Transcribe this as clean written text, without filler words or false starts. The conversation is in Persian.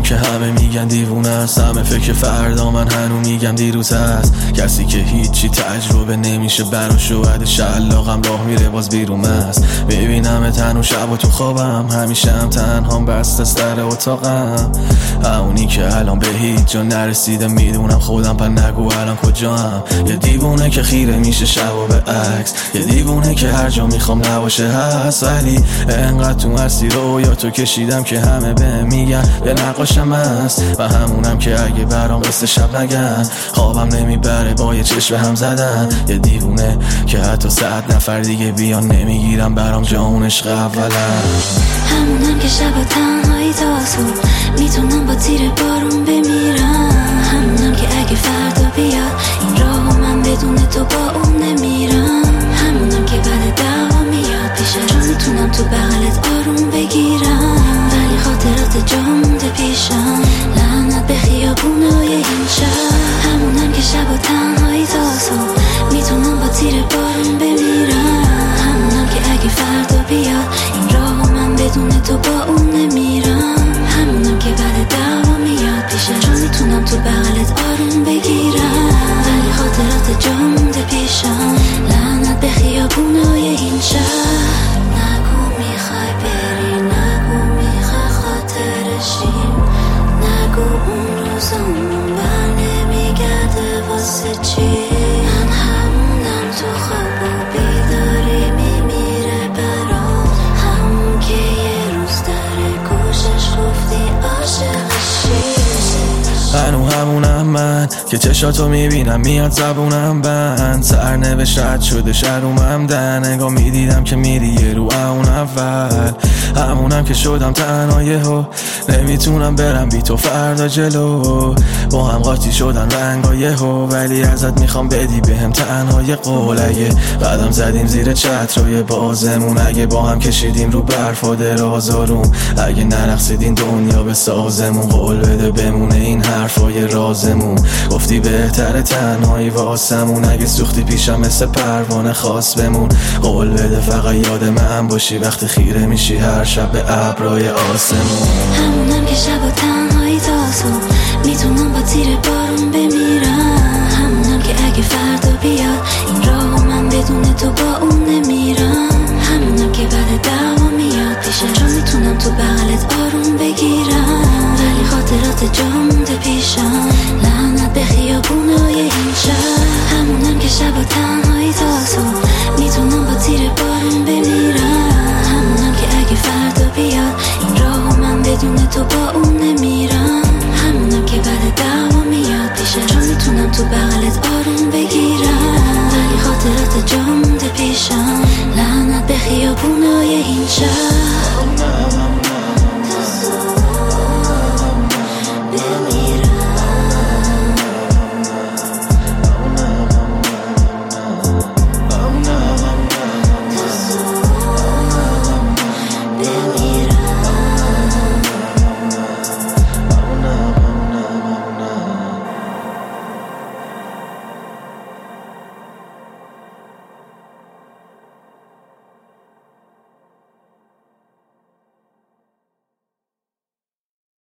که همه میگن دیوونه است، همه فکر فردا، من هنو میگم دیروز هست. کسی که هیچی تجربه نمیشه براش شاید شلاقم راه میره باز بیرون است. ببینم تنها شب و تو خوابم، همیشه هم تنهام بسته سر اتاقم. همونی که الان به هیچ جا نرسیده، میدونم خودم پر نگو الان کجام. یه دیوونه که خیره میشه شب و به عکس، یه دیوونه که هر جا میخوام نباشه هست. ولی انقدر تو مسیر رویا تو کشیدم که همه بهم میگن یه نقاشم هست. و همونم که اگه برام قصه شب نگن، خوابم نمیبره با یه چشم هم زدن. یه دیوونه که حتی 100 نفر دیگه بیان نمیگیرم برام جا عشق اولم. همونم که شب و تنهایی تا صبح میتونم با تیر بارون بمیرم. همونم که اگه فردا بیاد این راهو من بدون تو با اون نمیرم. همونم که بعد دعوا میاد پیشم، چون میتونم تو بغلت آروم بگیرم. ولی خاطرات جا مونده پیشم، لعنت به خیابونای این شهر. همونم که شب و تنهایی تا صبح میتونم با تیر بارون بمیرم. همونم که اگه فردا بیاد این راهو من بدون تو با اون نمیرم. همونم که بعد دعوا میاد پیشم، چون میتونم تو بغلت آروم بگیرم. ولی خاطرات جا مونده پیشم، لعنت به خیابونای این شهر. نگو میخوای بری، نگو میخوای خاطرشی، نگو اون روزمون بر نمیگرده واسه چی. من همونم تو خواب و بیداری میمیره برام. همون که یه روز در گوشش گفتی عاشقشی. هنو همونم من که چشاتو میبینم میاد زبونم بند. سرنوشت رد شده شرومم در نگاه میدیدم که میری یه رو اون اول. همونم که شدم تنهایه ها، نمیتونم برم بی تو فردا جلو. با هم قاطی شدن رنگایه ها، ولی ازت میخوام بدی بهم تنهای قول. اگه قدم زدیم زیر چترای بازمون، اگه با هم کشیدیم رو برف و درازارون، اگه نرقصیدین دنیا به سازمون، قول بده بمونه این حرفای رازمون. گفتی بهتره تنهایی واسمون، اگه سوختی پیشم مثل پروانه خاص بمون. قول بده فقط یاد من باشی وقتی خیره میشی هر شب به ابرای آسمون. همونم که شب و تنهایی تا صبح میتونم با تیر بارون بمیرم. همونم که اگه فردا بیاد این راهو من بدون تو با اون نمیرم. همونم که بعد دعوا میاد پیشم، چون میتونم تو بغلت آروم بگیرم. ولی خاطرات جا مونده پیشم، لعنت به خیابونای این شهر. همونم که شب و تنهایی تا صبح میتونم با تیر بارون بمیرم.